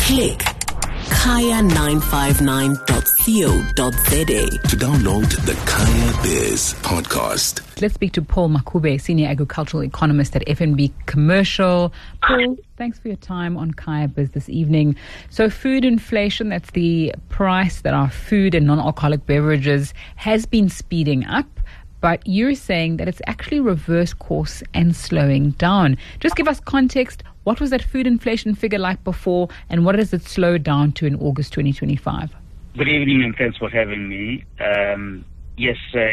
Click kaya959.co.za to download the Kaya Biz podcast. Let's speak to Paul Makube, Senior Agricultural Economist at FNB Commercial. Paul, thanks for your time on Kaya Biz this evening. So food inflation, that's the price that our food and non-alcoholic beverages has been speeding up. But you're saying that it's actually reverse course and slowing down. Just give us context. What was that food inflation figure like before, and what does it slow down to in August 2025? Good evening, and thanks for having me. Yes,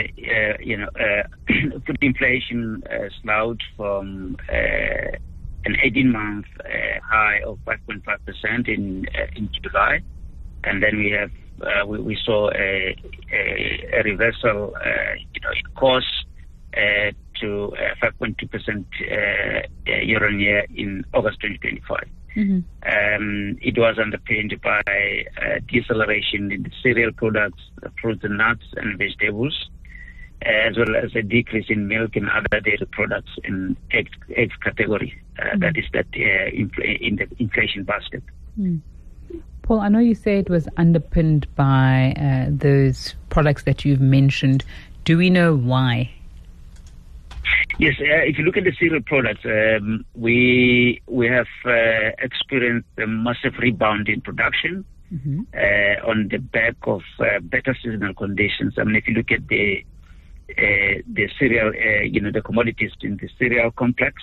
food inflation slowed from an 18-month high of 5.5% in July, and then we saw a reversal, in course to 5.2% year-on-year in August 2025. Mm-hmm. It was underpinned by deceleration in the cereal products, fruits and nuts and vegetables, as well as a decrease in milk and other dairy products in eggs category. That is in the inflation basket. Mm. Paul, I know you say it was underpinned by those products that you've mentioned. Do we know why? Yes, if you look at the cereal products, we have experienced a massive rebound in production on the back of better seasonal conditions. I mean, if you look at the cereal, the commodities in the cereal complex,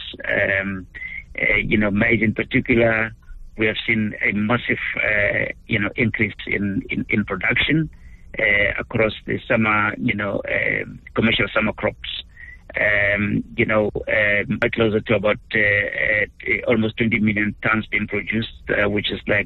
maize in particular, we have seen a massive, increase in production across the summer, commercial summer crops. Closer to about almost 20 million tons being produced, which is like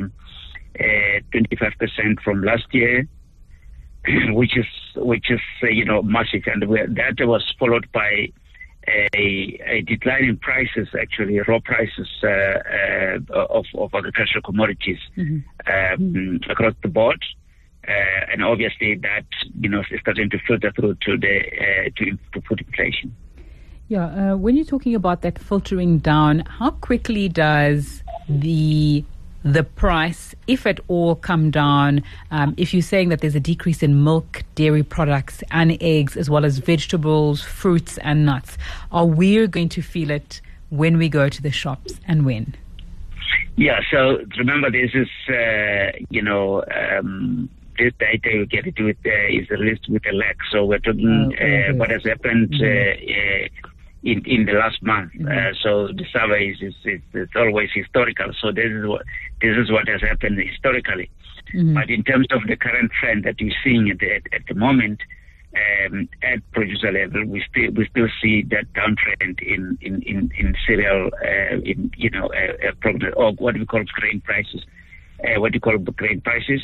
25% from last year, which is massive, and that was followed by a decline in prices, actually raw prices of agricultural commodities across the board. And obviously that, is starting to filter through to food inflation. Yeah, when you're talking about that filtering down, how quickly does the price, if at all, come down? If you're saying that there's a decrease in milk, dairy products and eggs, as well as vegetables, fruits and nuts, are we going to feel it when we go to the shops, and when? Yeah, so remember this is, this data you get it with is released with a lag. So we're talking what has happened in the last month. So the survey is always historical. So this is what has happened historically. But in terms of the current trend that you're seeing at the moment, at producer level, we still see that downtrend in cereal, or what we call grain prices. Grain prices.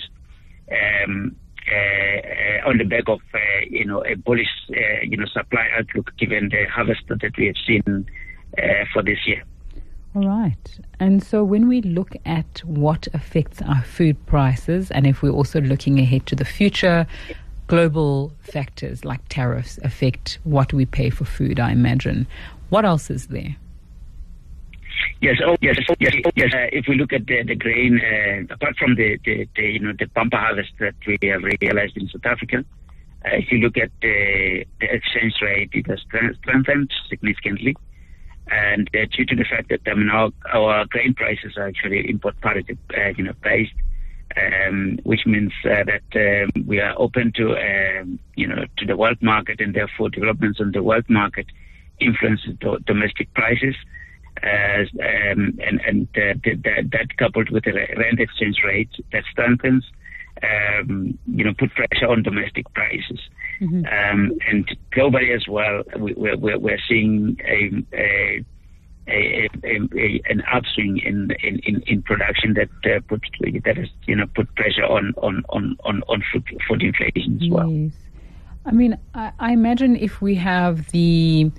On the back of a bullish supply outlook, given the harvest that we have seen for this year. All right. And so when we look at what affects our food prices, and if we're also looking ahead to the future, global factors like tariffs affect what we pay for food, I imagine. What else is there? Yes. If we look at the grain, apart from the bumper harvest that we have realized in South Africa, if you look at the exchange rate, it has strengthened significantly, and due to the fact that our grain prices are actually import parity, based, which means that we are open to to the world market, and therefore developments on the world market influences domestic prices. That coupled with the rand exchange rate that strengthens, put pressure on domestic prices, and globally as well. We're seeing an upswing in production that has put pressure on food inflation as well. Yes. I mean, I imagine if we have the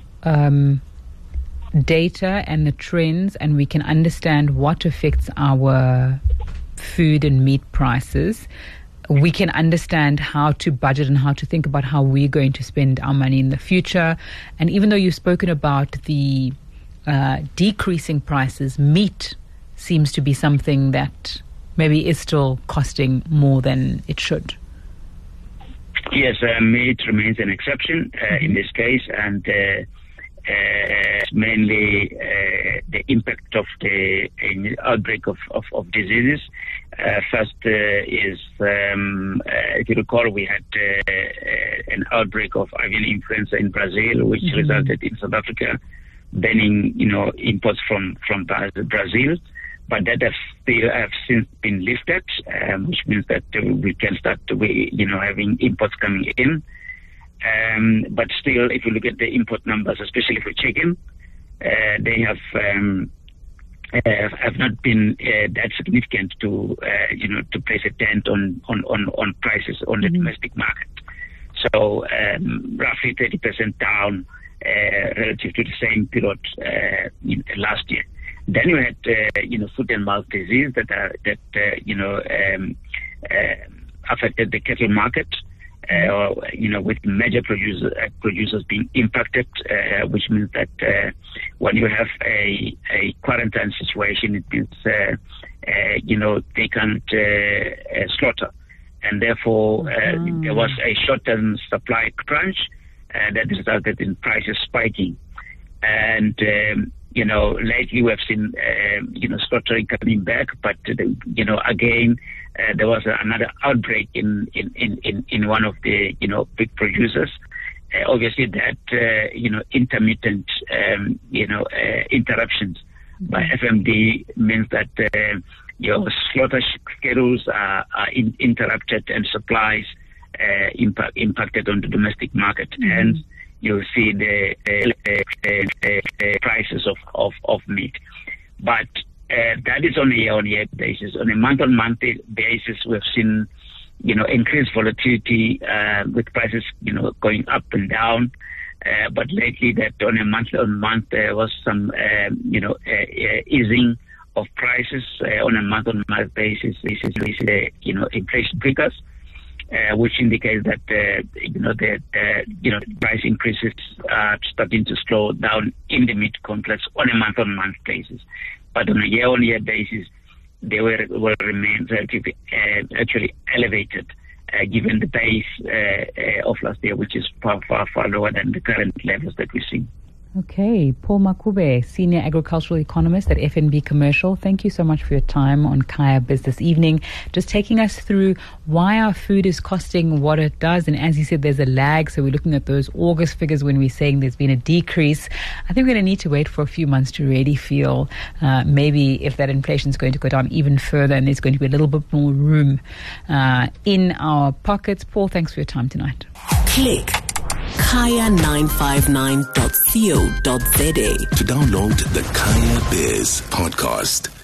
data and the trends, and we can understand what affects our food and meat prices, we can understand how to budget and how to think about how we're going to spend our money in the future. And even though you've spoken about the decreasing prices, meat seems to be something that maybe is still costing more than it should. Yes, meat remains an exception in this case, and mainly the impact of the outbreak of diseases. First is, if you recall, we had an outbreak of avian influenza in Brazil, which resulted in South Africa banning, imports from Brazil. But that has since been lifted, which means that we can start having imports coming in. But still, if you look at the import numbers, especially for chicken, they have not been that significant to place a dent on prices on the domestic market. So roughly 30% down relative to the same period last year. Then you had foot and mouth disease that affected the cattle market. With major producers being impacted, which means that when you have a quarantine situation, it means they can't slaughter, and therefore there was a short-term supply crunch that resulted in prices spiking. And lately we have seen slaughtering coming back, but again. There was another outbreak in one of the big producers. Obviously, that intermittent interruptions by FMD means that your slaughter schedules are interrupted and supplies impacted on the domestic market. Hence, you'll see the prices of meat, but. That is on a year-on-year basis. On a month-on-month basis, we've seen, increased volatility with prices, going up and down. But lately, that on a month-on-month, there was some, easing of prices on a month-on-month basis. This is, inflation figures, which indicates that, the price increases are starting to slow down in the meat complex on a month-on-month basis. But on a year-on-year basis, they will remain relatively actually elevated, given the base of last year, which is far lower than the current levels that we see. Okay, Paul Makube, Senior Agricultural Economist at FNB Commercial. Thank you so much for your time on Kaya Biz this evening. Just taking us through why our food is costing what it does. And as you said, there's a lag. So we're looking at those August figures when we're saying there's been a decrease. I think we're going to need to wait for a few months to really feel maybe if that inflation is going to go down even further and there's going to be a little bit more room in our pockets. Paul, thanks for your time tonight. Click kaya959.co.za to download the Kaya Biz podcast.